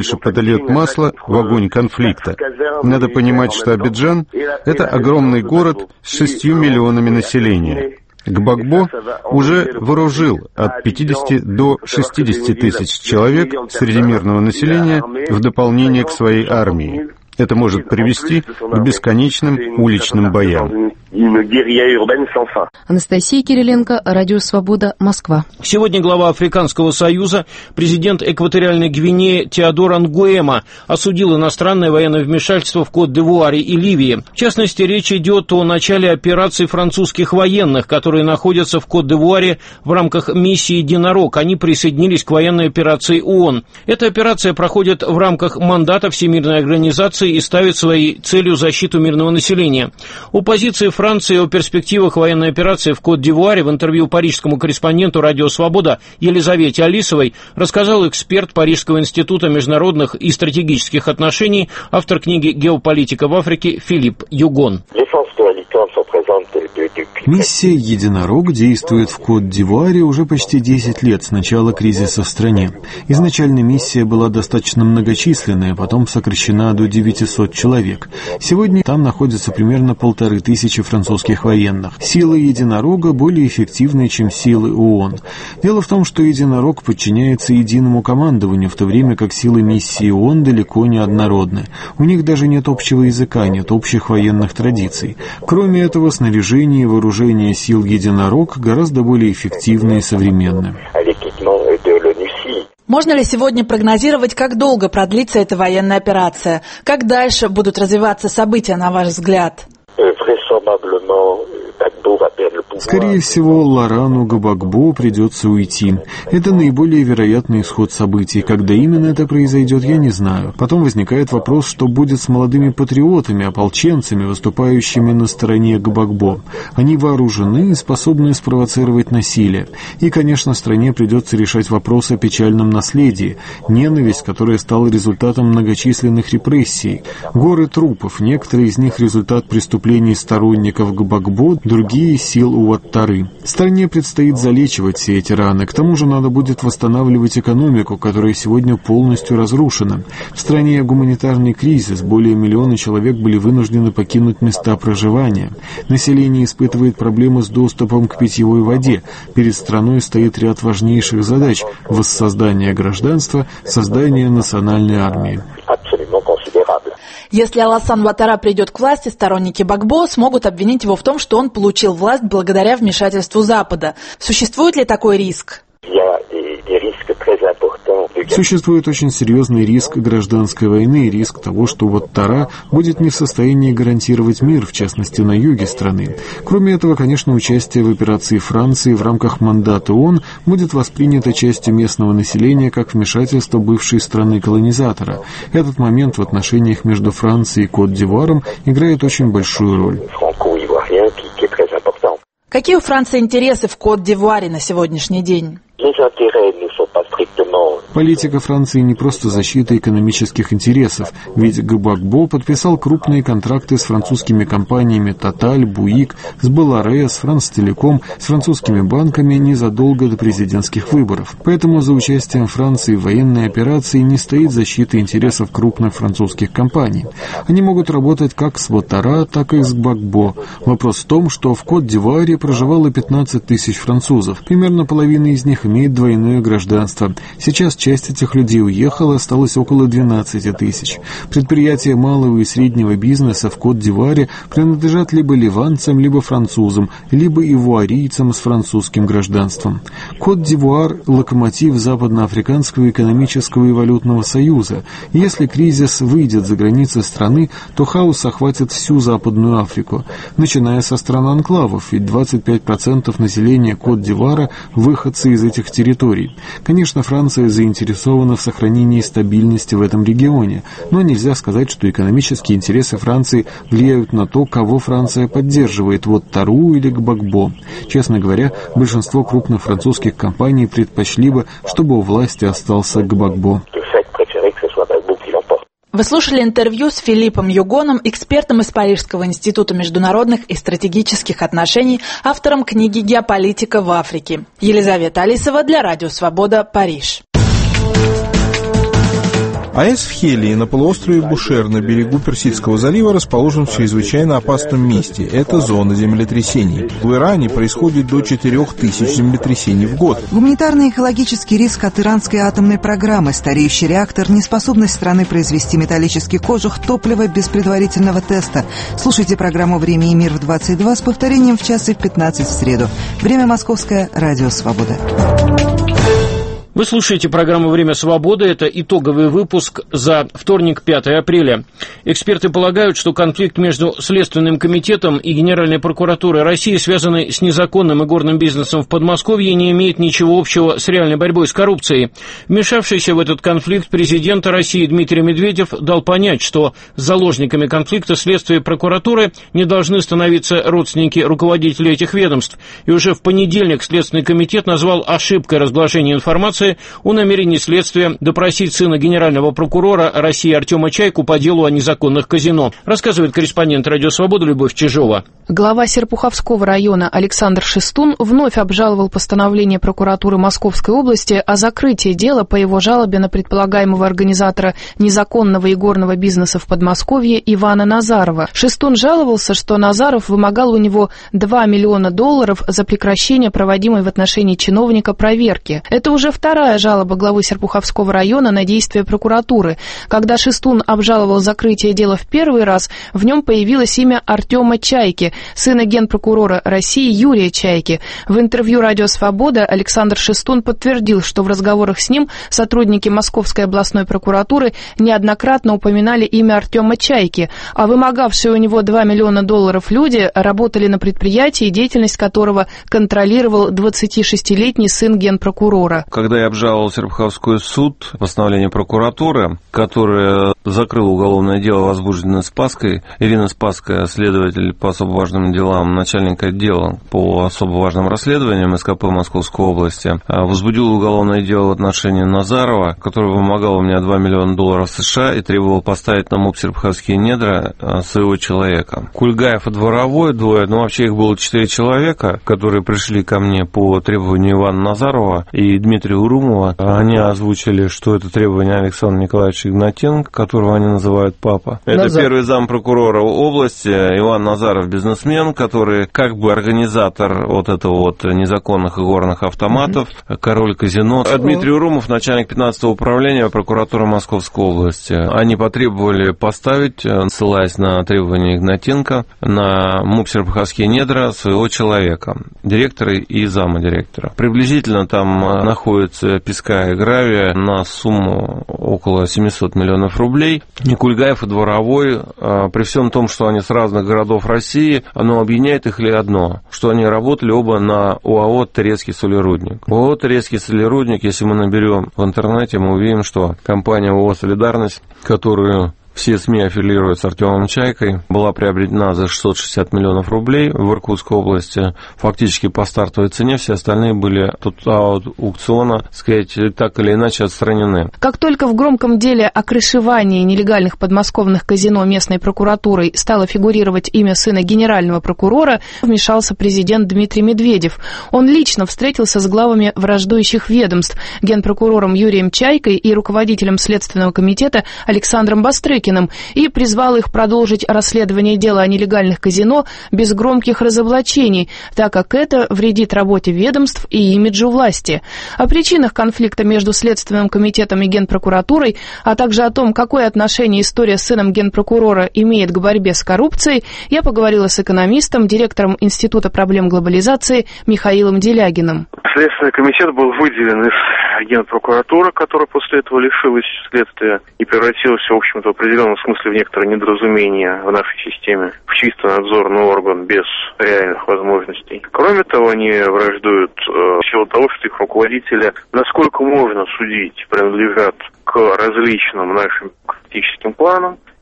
больше подольет масла в огонь конфликта. Надо понимать, что Абиджан – это огромный город с 6 миллионами населения. Gbagbo уже вооружил от 50 до 60 тысяч человек среди мирного населения в дополнение к своей армии. Это может привести к бесконечным уличным боям. Анастасия Кириленко, Радио Свобода, Москва. Сегодня глава Африканского союза, президент Экваториальной Гвинеи Теодор Нгуэма осудил иностранное военное вмешательство в Кот-д'Ивуаре и Ливии. В частности, речь идет о начале операции французских военных, которые находятся в Кот-д'Ивуаре в рамках миссии «Единорог». Они присоединились к военной операции ООН. Эта операция проходит в рамках мандата Всемирной организации и ставит своей целью защиту мирного населения. О позиции Франции, о перспективах военной операции в Кот-д'Ивуаре в интервью парижскому корреспонденту «Радио Свобода» Елизавете Алисовой рассказал эксперт Парижского института международных и стратегических отношений, автор книги «Геополитика в Африке» Филипп Югон. Миссия «Единорог» действует в Кот-д'Ивуаре уже почти 10 лет с начала кризиса в стране. Изначально миссия была достаточно многочисленная, потом сокращена до 900 человек. Сегодня там находится примерно 1500 французских военных. Силы «Единорога» более эффективны, чем силы ООН. Дело в том, что «Единорог» подчиняется единому командованию, в то время как силы миссии ООН далеко не однородны. У них даже нет общего языка, нет общих военных традиций. Кроме этого, снаряжение и вооружение сил «Единорог» гораздо более эффективны и современны. Можно ли сегодня прогнозировать, как долго продлится эта военная операция? Как дальше будут развиваться события, на ваш взгляд? Скорее всего, Лорану Gbagbo придется уйти. Это наиболее вероятный исход событий. Когда именно это произойдет, я не знаю. Потом возникает вопрос, что будет с молодыми патриотами, ополченцами, выступающими на стороне Gbagbo. Они вооружены и способны спровоцировать насилие. И, конечно, стране придется решать вопрос о печальном наследии. Ненависть, которая стала результатом многочисленных репрессий. Горы трупов, некоторые из них результат преступлений сторонников Gbagbo, другие сил Уаттары. Стране предстоит залечивать все эти раны. К тому же надо будет восстанавливать экономику, которая сегодня полностью разрушена. В стране гуманитарный кризис. Более миллиона человек были вынуждены покинуть места проживания. Население испытывает проблемы с доступом к питьевой воде. Перед страной стоит ряд важнейших задач: воссоздание гражданства, создание национальной армии. Если Аласан Уатара придет к власти, сторонники Gbagbo смогут обвинить его в том, что он получил власть благодаря вмешательству Запада. Существует ли такой риск? Существует очень серьезный риск гражданской войны, риск того, что Уаттара будет не в состоянии гарантировать мир, в частности, на юге страны. Кроме этого, конечно, участие в операции Франции в рамках мандата ООН будет воспринято частью местного населения как вмешательство бывшей страны-колонизатора. Этот момент в отношениях между Францией и Кот-д'Ивуаром играет очень большую роль. Какие у Франции интересы в Кот-д'Ивуаре на сегодняшний день? Политика Франции не просто защита экономических интересов, ведь Gbagbo подписал крупные контракты с французскими компаниями Total, Bouygues, с Bolloré, с France Telecom, с французскими банками незадолго до президентских выборов. Поэтому за участием Франции в военной операции не стоит защита интересов крупных французских компаний. Они могут работать как с Уаттара, так и с Gbagbo. Вопрос в том, что в Кот-д'Ивуаре проживало 15 тысяч французов. Примерно половина из них имеет двойное гражданство. Сейчас часть этих людей уехала, осталось около 12 тысяч. Предприятия малого и среднего бизнеса в Кот-д'Ивуаре принадлежат либо ливанцам, либо французам, либо ивуарийцам с французским гражданством. Кот-д'Ивуар – локомотив Западноафриканского экономического и валютного союза. И если кризис выйдет за границы страны, то хаос охватит всю Западную Африку, начиная со стран-анклавов, ведь 25% населения Кот-д'Ивуара – выходцы из этих территорий. Конечно, Франция заинтересована в сохранении стабильности в этом регионе, но нельзя сказать, что экономические интересы Франции влияют на то, кого Франция поддерживает, Уаттару или Gbagbo. Честно говоря, большинство крупных французских компаний предпочли бы, чтобы у власти остался Gbagbo. Вы слушали интервью с Филиппом Югоном, экспертом из Парижского института международных и стратегических отношений, автором книги «Геополитика в Африке». Елизавета Алисова для Радио Свобода, Париж. АЭС в Хелии на полуострове Бушер на берегу Персидского залива расположен в чрезвычайно опасном месте. Это зона землетрясений. В Иране происходит до 4000 землетрясений в год. Гуманитарный и экологический риск от иранской атомной программы, стареющий реактор, неспособность страны произвести металлический кожух, топливо без предварительного теста. Слушайте программу «Время и мир» в 22 с повторением в час и в 15 в среду. Время московское, Радио Свобода. Вы слушаете программу «Время свободы». Это итоговый выпуск за вторник, 5 апреля. Эксперты полагают, что конфликт между Следственным комитетом и Генеральной прокуратурой России, связанный с незаконным и горным бизнесом в Подмосковье, не имеет ничего общего с реальной борьбой с коррупцией. Вмешавшийся в этот конфликт президент России Дмитрий Медведев дал понять, что заложниками конфликта следствия и прокуратуры не должны становиться родственники руководителей этих ведомств. И уже в понедельник Следственный комитет назвал ошибкой разглашение информации о намерении следствия допросить сына генерального прокурора России Артема Чайку по делу о незаконных казино. Рассказывает корреспондент «Радио Свобода» Любовь Чижова. Глава Серпуховского района Александр Шестун вновь обжаловал постановление прокуратуры Московской области о закрытии дела по его жалобе на предполагаемого организатора незаконного и горного бизнеса в Подмосковье Ивана Назарова. Шестун жаловался, что Назаров вымогал у него $2 миллиона за прекращение проводимой в отношении чиновника проверки. Это уже вторая жалоба главы Серпуховского района на действия прокуратуры. Когда Шестун обжаловал закрытие дела в первый раз, в нем появилось имя Артема Чайки, сына генпрокурора России Юрия Чайки. В интервью «Радио Свобода» Александр Шестун подтвердил, что в разговорах с ним сотрудники Московской областной прокуратуры неоднократно упоминали имя Артема Чайки, а вымогавшие у него $2 миллиона люди работали на предприятии, деятельность которого контролировал 26-летний сын генпрокурора. Когда я обжаловал Серпуховской суд, постановление прокуратуры, которое закрыло уголовное дело, возбужденное Спасской, Ирина Спасская, следователь по особо важным делам, начальник отдела по особо важным расследованиям СКП Московской области, возбудил уголовное дело в отношении Назарова, который вымогал у меня $2 миллиона США и требовал поставить на МУП Серпуховские недра своего человека. Кульгаев и Дворовой, двое, вообще их было 4 человека, которые пришли ко мне по требованию Ивана Назарова и Дмитрия Урумова. Они озвучили, что это требование Александра Николаевича Игнатенко, которого они называют папа. Это первый зампрокурора области, Иван Назаров, бизнесмен, который как бы организатор вот этого вот незаконных игорных автоматов, король казино. А Дмитрий Урумов, начальник 15-го управления прокуратуры Московской области. Они потребовали поставить, ссылаясь на требования Игнатенко, на МУП Серпуховские недра своего человека, директора и замдиректора. Приблизительно там находится песка и гравия на сумму около 700 миллионов рублей. И Кульгаев и Дворовой, при всем том, что они с разных городов России, оно объединяет их ли одно, что они работали оба на ОАО «Торецкий солерудник». ОАО «Торецкий солерудник», если мы наберем в интернете, мы увидим, что компания ОАО «Солидарность», которую все СМИ аффилируют с Артемом Чайкой, была приобретена за 660 миллионов рублей в Иркутской области, фактически по стартовой цене, все остальные были тут от аукциона, сказать, так или иначе отстранены. Как только в громком деле о крышевании нелегальных подмосковных казино местной прокуратурой стало фигурировать имя сына генерального прокурора, вмешался президент Дмитрий Медведев. Он лично встретился с главами враждующих ведомств, генпрокурором Юрием Чайкой и руководителем Следственного комитета Александром Бастрыкиным, и призвал их продолжить расследование дела о нелегальных казино без громких разоблачений, так как это вредит работе ведомств и имиджу власти. О причинах конфликта между Следственным комитетом и Генпрокуратурой, а также о том, какое отношение история с сыном генпрокурора имеет к борьбе с коррупцией, я поговорила с экономистом, директором Института проблем глобализации Михаилом Делягиным. Следственный комитет был выделен из Генпрокуратуры, которая после этого лишилась следствия и превратилась, в общем-то, в определенном смысле в некоторое недоразумение в нашей системе, в чисто надзорный орган без реальных возможностей. Кроме того, они враждуют в силу того, что их руководители, насколько можно судить, принадлежат к различным нашим политическим планам.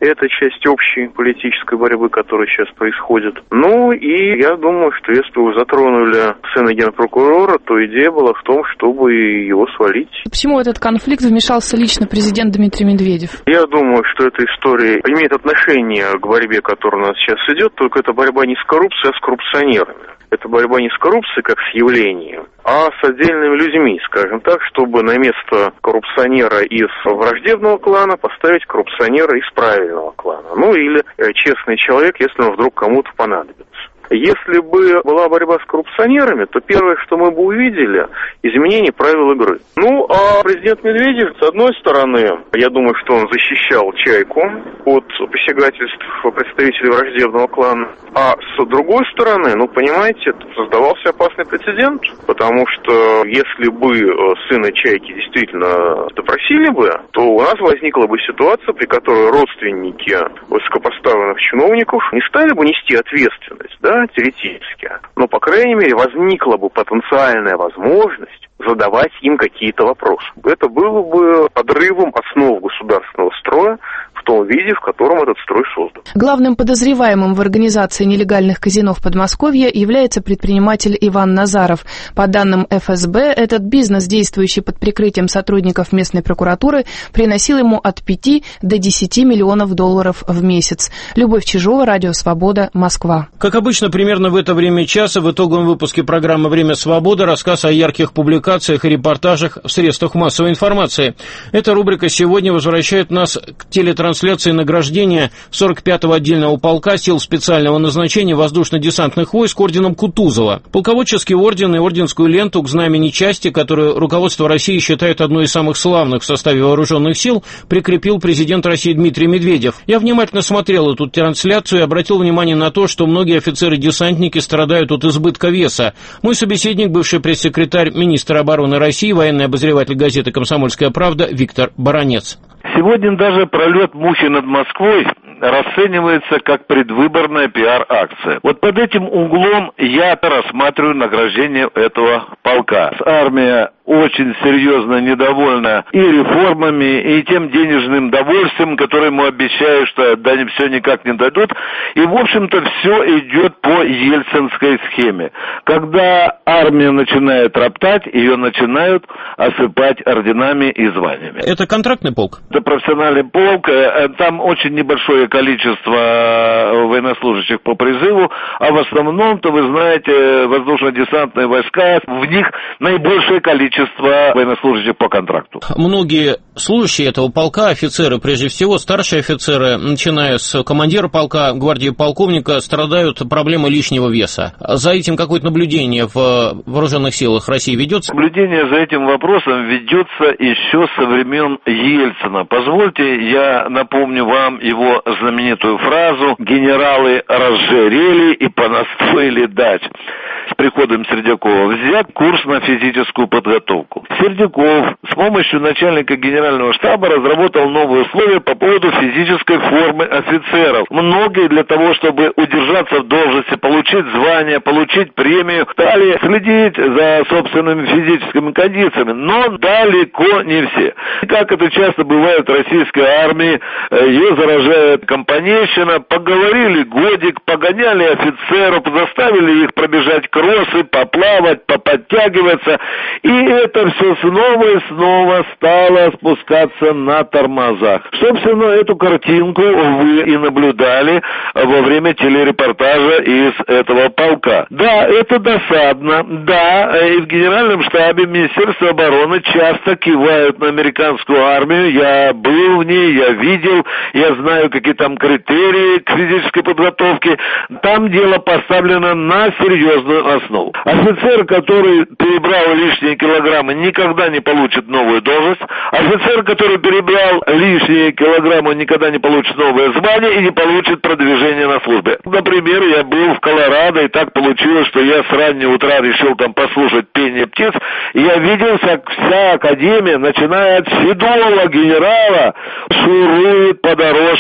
Это часть общей политической борьбы, которая сейчас происходит. Ну и я думаю, что если вы затронули сына генпрокурора, то идея была в том, чтобы его свалить. Почему в этот конфликт вмешался лично президент Дмитрий Медведев? Я думаю, что эта история имеет отношение к борьбе, которая у нас сейчас идет, только это борьба не с коррупцией, а с коррупционерами. Это борьба не с коррупцией, как с явлением, а с отдельными людьми, скажем так, чтобы на место коррупционера из враждебного клана поставить коррупционера из правильного клана. Ну или честный человек, если он вдруг кому-то понадобится. Если бы была борьба с коррупционерами, то первое, что мы бы увидели, изменение правил игры. Ну, а президент Медведев, с одной стороны, я думаю, что он защищал «Чайку» от посягательств представителей враждебного клана, а с другой стороны, ну, понимаете, создавался опасный прецедент, потому что если бы сына «Чайки» действительно допросили бы, то у нас возникла бы ситуация, при которой родственники высокопоставленных чиновников не стали бы нести ответственность, да, теоретически. Но, по крайней мере, возникла бы потенциальная возможность задавать им какие-то вопросы. Это было бы подрывом основ государственного строя в том виде, в котором этот строй создан. Главным подозреваемым в организации нелегальных казино в Подмосковье является предприниматель Иван Назаров. По данным ФСБ, этот бизнес, действующий под прикрытием сотрудников местной прокуратуры, приносил ему от 5 до 10 миллионов долларов в месяц. Любовь Чижова, Радио Свобода, Москва. Как обычно, примерно в это время часа в итоговом выпуске программы «Время свободы» рассказ о ярких публикациях и репортажах в средствах массовой информации. Эта рубрика сегодня возвращает нас к телетрансляции награждения 45-го отдельного полка сил специального назначения воздушно-десантных войск орденом Кутузова. Полководческий орден и орденскую ленту к знамени части, которую руководство России считает одной из самых славных в составе вооруженных сил, прикрепил президент России Дмитрий Медведев. Я внимательно смотрел эту трансляцию и обратил внимание на то, что многие офицеры-десантники страдают от избытка веса. Мой собеседник, бывший пресс-секретарь министра обороны России, военный обозреватель газеты «Комсомольская правда» Виктор Баранец. Сегодня даже пролет мухи над Москвой расценивается как предвыборная пиар-акция. Вот под этим углом я рассматриваю награждение этого полка. Армия очень серьезно недовольна и реформами, и тем денежным довольствием, которое ему обещают, что да все никак не дадут. И, в общем-то, все идет по ельцинской схеме. Когда армия начинает роптать, ее начинают осыпать орденами и званиями. Это контрактный полк? Это профессиональный полк. Там очень небольшое количество военнослужащих по призыву, а в основном-то, вы знаете, воздушно-десантные войска, в них наибольшее количество военнослужащих по контракту. Многие служащие этого полка, офицеры, прежде всего, старшие офицеры, начиная с командира полка, гвардии полковника, страдают проблемой лишнего веса. За этим какое-то наблюдение в вооруженных силах России ведется? Наблюдение за этим вопросом ведется еще со времен Ельцина. Позвольте, я напомню вам его знаменитую фразу «Генералы разжирели и понастроили дач». С приходом Сердюкова взят курс на физическую подготовку. Сердюков с помощью начальника генерального штаба разработал новые условия по поводу физической формы офицеров. Многие для того, чтобы удержаться в должности, получить звание, получить премию, стали следить за собственными физическими кондициями, но далеко не все. И как это часто бывает в российской армии, ее заражает компанейщина, поговорили годик, погоняли офицеров, заставили их пробежать кроссы, поплавать, поподтягиваться, и это все снова и снова стало спускаться на тормозах. Собственно, эту картинку вы и наблюдали во время телерепортажа из этого полка. Да, это досадно, да, и в Генеральном штабе Министерства обороны часто кивают на американскую армию, я был в ней, я видел, я знаю, какие там критерии к физической подготовке, там дело поставлено на серьезную основу. Офицер, который перебрал лишние килограммы, никогда не получит новую должность. Офицер, который перебрал лишние килограммы, никогда не получит новое звание и не получит продвижение на службе. Например, я был в Колорадо, и так получилось, что я с раннего утра решил там послушать пение птиц, и я видел, как вся академия, начиная от седого генерала, шурует по дорожкам.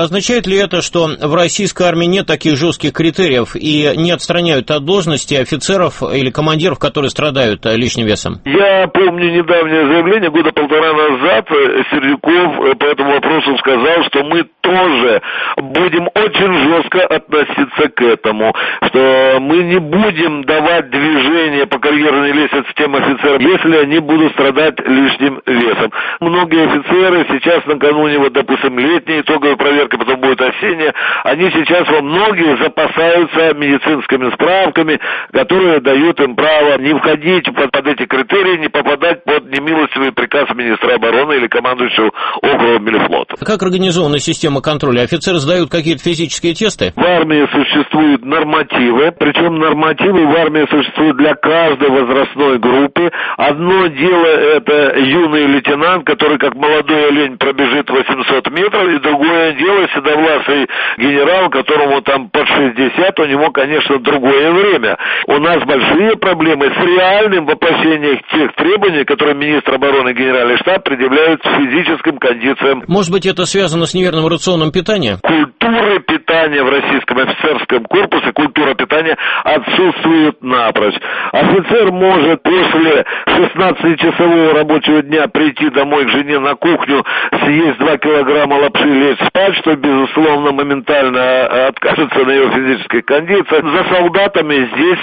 означает ли это, что в российской армии нет таких жестких критериев и не отстраняют от должности офицеров или командиров, которые страдают лишним весом? Я помню недавнее заявление, года полтора назад Сердюков по этому вопросу сказал, что мы тоже будем очень жестко относиться к этому, что мы не будем давать движение по карьерной лестнице тем офицерам, если они будут страдать лишним весом. Многие офицеры сейчас накануне, вот, допустим, летней итоговой проверки, потом будет осенняя, они сейчас во многих запасаются медицинскими справками, которые дают им право не входить под эти критерии, не попадать под немилостивый приказ министра обороны или командующего округом или флота. Как организована система контроля? Офицеры сдают какие-то физические тесты? В армии существуют нормативы, причем нормативы в армии существуют для каждой возрастной группы. Одно дело это юный лейтенант, который как молодой олень пробежит 800 метров, и другое дело седовласый генерал, которому там под 60, у него, конечно, другое время. У нас большие проблемы с реальным воплощением тех требований, которые министр обороны и генеральный штаб предъявляют физическим кондициям. Может быть, это связано с неверным рационом питания? Культура питания в российском офицерском корпусе, культура питания отсутствует напрочь. Офицер может после 16-часового рабочего дня прийти домой к жене на кухню, съесть 2 килограмма лапши, лечь спать, что, безусловно, моментально откажется на его физической кондиции. За солдатами здесь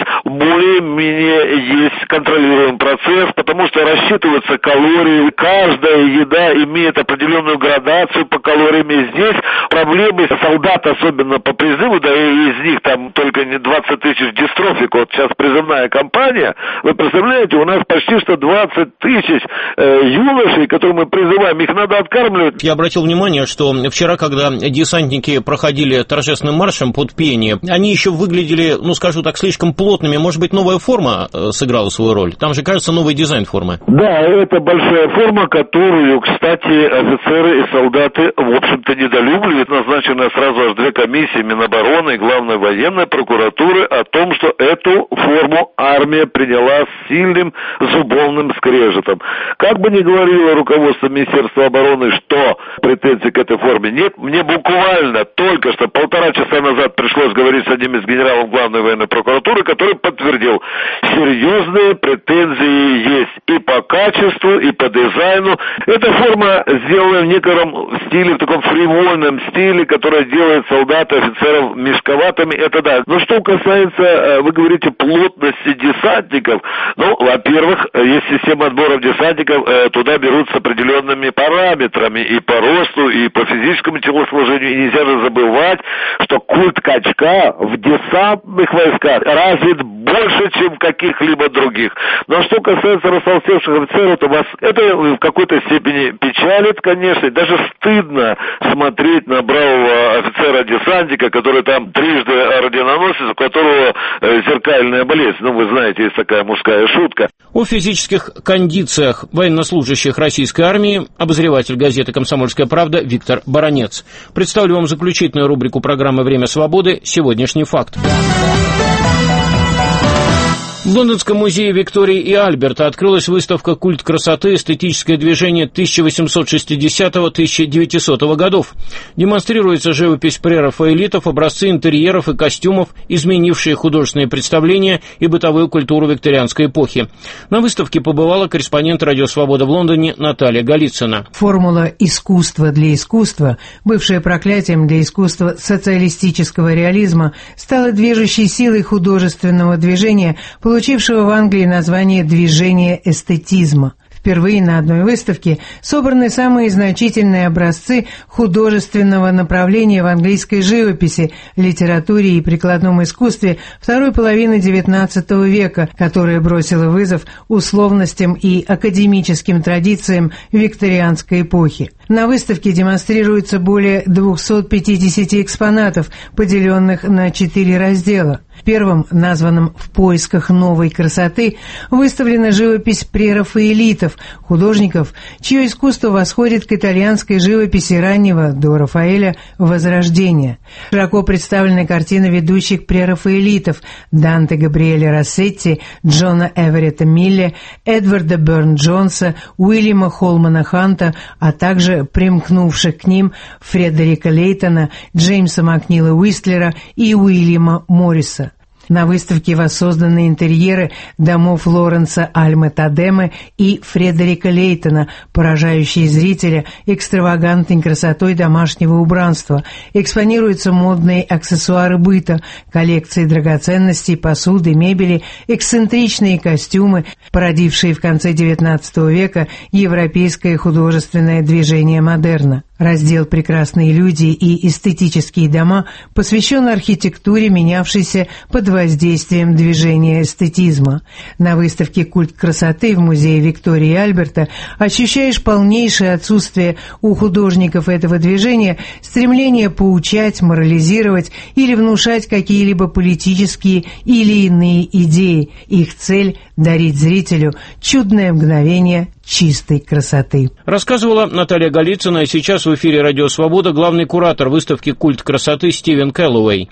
более-менее есть контролируемый процесс, потому что рассчитываются калории. Каждая еда имеет определенную градацию по калориям. И здесь проблемы солдат, особенно по призыву, да и из них там только не 20 тысяч дистрофик, вот сейчас призывная кампания, вы представляете, у нас почти что 20 тысяч юношей, которые мы призываем, их надо откармливать. Я обратил внимание, что вчера, когда десантники проходили торжественным маршем под пение, они еще выглядели, ну скажу так, слишком плотными. Может быть, новая форма сыграла свою роль? Там же, кажется, новый дизайн формы. Да, это большая форма, которую, кстати, офицеры и солдаты, в общем-то, недолюбливают. Назначены сразу аж 2 комиссии Минобороны и Главной военной прокуратуры о том, что эту форму армия приняла с сильным зубовным скрежетом. Как бы ни говорило руководство Министерства обороны, что претензий к этой форме нет, мне буквально только что 1,5 часа назад пришлось говорить с одним из генералов Главной военной прокуратуры, который подтвердил, серьезные претензии есть и по качеству, и по дизайну. Эта форма сделана в некотором стиле, в таком фривольном стиле, которая делает солдат и офицеров мешковатыми, это да. Но что касается, вы говорите, плотности десантников, ну, во-первых, есть система отбора десантников, туда берут с определенными параметрами и по росту, и по физическому телосложению, и нельзя же забывать, что культ качка в десантных войсках развит больше, чем в каких-либо других. Но что касается растолстевших офицеров, то вас это в какой-то степени печалит, конечно, и даже стыдно смотреть на бравого офицера-десантника, который там трижды орденоносец, у которого зеркальная болезнь. Ну, вы знаете, есть такая мужская шутка. О физических кондициях военнослужащих российской армии обозреватель газеты «Комсомольская правда» Виктор Баранец. Представлю вам заключительную рубрику программы «Время свободы. Сегодняшний факт». В Лондонском музее Виктории и Альберта открылась выставка «Культ красоты. Эстетическое движение 1860-1900 годов». Демонстрируется живопись прерафаэлитов, образцы интерьеров и костюмов, изменившие художественные представления и бытовую культуру викторианской эпохи. На выставке побывала корреспондент «Радио Свобода» в Лондоне Наталья Голицына. Формула «искусство для искусства», бывшая проклятием для искусства социалистического реализма, стала движущей силой художественного движения, получившего в Англии название «движение эстетизма». Впервые на одной выставке собраны самые значительные образцы художественного направления в английской живописи, литературе и прикладном искусстве второй половины XIX века, которая бросила вызов условностям и академическим традициям викторианской эпохи. На выставке демонстрируется более 250 экспонатов, поделенных на 4 раздела. В первом, названном «В поисках новой красоты», выставлена живопись прерафаэлитов, художников, чье искусство восходит к итальянской живописи раннего до Рафаэля Возрождения. Широко представлены картины ведущих прерафаэлитов Данте Габриэля Рассетти, Джона Эверетта Милле, Эдварда Бёрн-Джонса, Уильяма Холмана Ханта, а также также примкнувших к ним Фредерика Лейтона, Джеймса Макнила Уистлера и Уильяма Морриса. На выставке воссозданы интерьеры домов Лоренса Альмы-Тадемы и Фредерика Лейтона, поражающие зрителя экстравагантной красотой домашнего убранства. Экспонируются модные аксессуары быта, коллекции драгоценностей, посуды, мебели, эксцентричные костюмы, породившие в конце XIX века европейское художественное движение модерна. Раздел «Прекрасные люди и эстетические дома» посвящен архитектуре, менявшейся под воздействием движения эстетизма. На выставке «Культ красоты» в музее Виктории и Альберта ощущаешь полнейшее отсутствие у художников этого движения стремление поучать, морализировать или внушать какие-либо политические или иные идеи. Их цель – дарить зрителю чудное мгновение чистой красоты. Рассказывала Наталья Голицына, а сейчас в эфире «Радио Свобода» главный куратор выставки «Культ красоты» Стивен Кэллоуэй.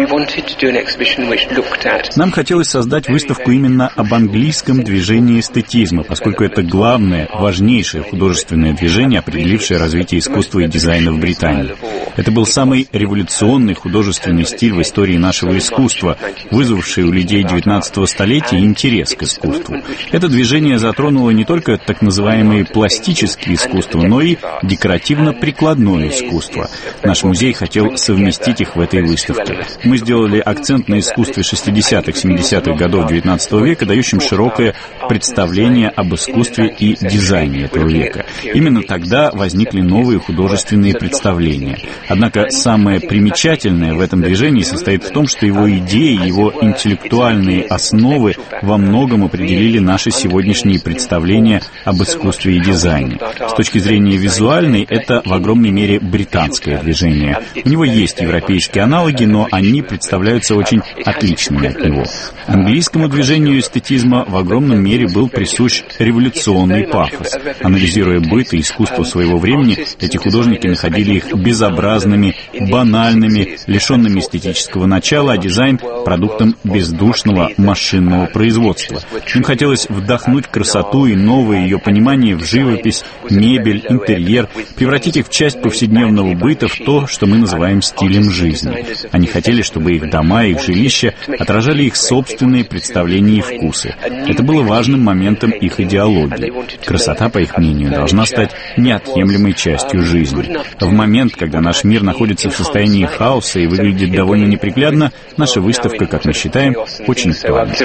Нам хотелось создать выставку именно об английском движении эстетизма, поскольку это главное, важнейшее художественное движение, определившее развитие искусства и дизайна в Британии. Это был самый революционный художественный стиль в истории нашего искусства, вызвавший у людей 19 столетия интерес к искусству. Это движение затронуло не только так называемые пластические искусства, но и декоративно-прикладное искусство. Наш музей хотел совместить их в этой выставке. Мы сделали акцент на искусстве 60-х, 70-х годов XIX века, дающем широкое представление об искусстве и дизайне этого века. Именно тогда возникли новые художественные представления. Однако самое примечательное в этом движении состоит в том, что его идеи, его интеллектуальные основы во многом определили наши сегодняшние представления об искусстве и дизайне. С точки зрения визуальной, это в огромной мере британское движение. У него есть европейские аналоги, но они представляются очень отличными от него. Английскому движению эстетизма в огромном мере был присущ революционный пафос. Анализируя быт и искусство своего времени, эти художники находили их безобразными, банальными, лишенными эстетического начала, а дизайн — продуктом бездушного машинного производства. Им хотелось вдохнуть красоту и новое ее понимание в живопись, мебель, интерьер, превратить их в часть повседневного быта, в то, что мы называем стилем жизни. Они хотели, чтобы их дома, их жилища отражали их собственные представления и вкусы. Это было важным моментом их идеологии. Красота, по их мнению, должна стать неотъемлемой частью жизни. В момент, когда наш мир находится в состоянии хаоса и выглядит довольно неприглядно, наша выставка, как мы считаем, очень актуальна.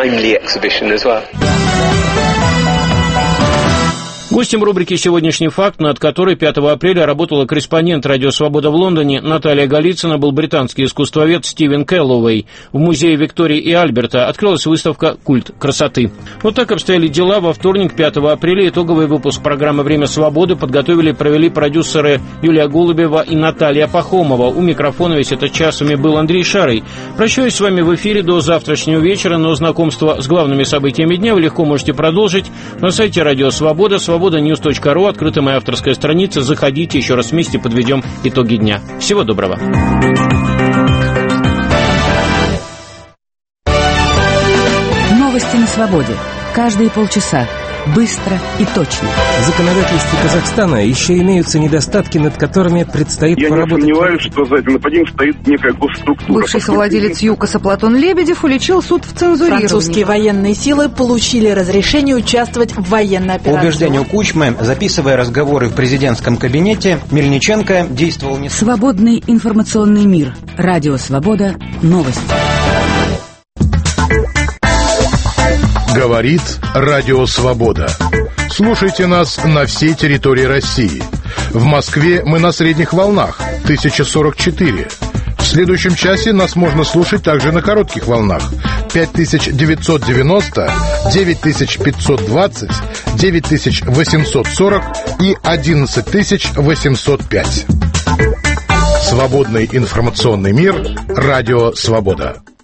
Гостем рубрики «Сегодняшний факт», над которой 5 апреля работала корреспондент «Радио Свобода» в Лондоне Наталья Голицына, был британский искусствовед Стивен Кэллоуэй. В музее Виктории и Альберта открылась выставка «Культ красоты». Вот так обстояли дела. Во вторник, 5 апреля, итоговый выпуск программы «Время свободы» подготовили и провели продюсеры Юлия Голубева и Наталья Пахомова. У микрофона весь этот час был Андрей Шарый. Прощаюсь с вами в эфире до завтрашнего вечера, но знакомство с главными событиями дня вы легко можете продолжить на сайте «Радио Свобода», свобода-ньюс.ру, открыта моя авторская страница. Заходите, еще раз вместе подведем итоги дня. Всего доброго. Новости на свободе. Каждые полчаса. Быстро и точно. В законодательстве Казахстана еще имеются недостатки, над которыми предстоит поработать. Я не сомневаюсь, что за этим нападением стоит некая госструктура. Бывший совладелец ЮКОСа Платон Лебедев уличил суд в цензурировании. Французские военные силы получили разрешение участвовать в военной операции. По убеждению Кучмы, записывая разговоры в президентском кабинете, Мельниченко действовал не... Свободный информационный мир. Радио Свобода. Новости. Говорит Радио Свобода. Слушайте нас на всей территории России. В Москве мы на средних волнах 1044. В следующем часе нас можно слушать также на коротких волнах 5990, 9520, 9840 и 11805. Свободный информационный мир. Радио Свобода.